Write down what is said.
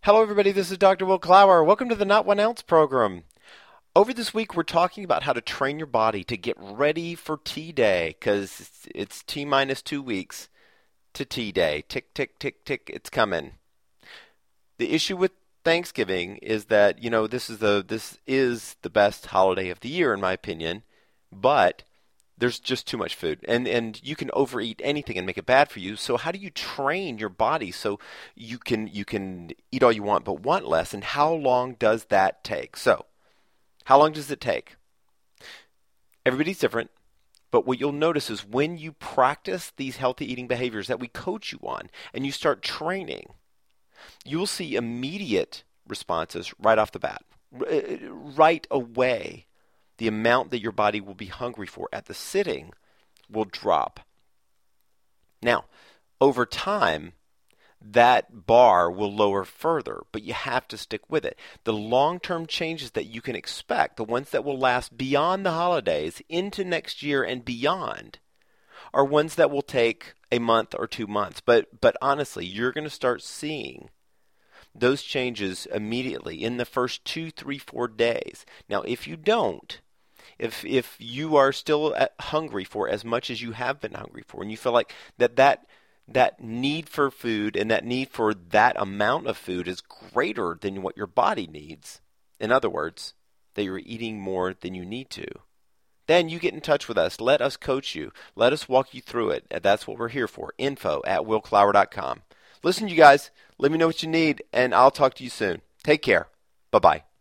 Hello, everybody. This is Dr. Will Clower. Welcome to the Not 1 Ounce program. Over this week, we're talking about how to train your body to get ready for T-Day because it's T-minus 2 weeks to T-Day. Tick, tick, tick, tick. It's coming. The issue with Thanksgiving is that, this is the best holiday of the year, in my opinion, but there's just too much food, and you can overeat anything and make it bad for you. So how do you train your body so you can eat all you want but want less? And how long does that take? So how long does it take? Everybody's different, but what you'll notice is when you practice these healthy eating behaviors that we coach you on, and you start training, you'll see immediate responses right off the bat, right away. The amount that your body will be hungry for at the sitting will drop. Now, over time, that bar will lower further, but you have to stick with it. The long-term changes that you can expect, the ones that will last beyond the holidays into next year and beyond, are ones that will take a month or 2 months. But honestly, you're going to start seeing those changes immediately in the first 2, 3, 4 days. Now, if you don't, if you are still hungry for as much as you have been hungry for, and you feel like that need for food and that need for that amount of food is greater than what your body needs, in other words, that you're eating more than you need to, then you get in touch with us. Let us coach you. Let us walk you through it. And that's what we're here for. info@willclower.com. Listen, you guys, let me know what you need, and I'll talk to you soon. Take care. Bye-bye.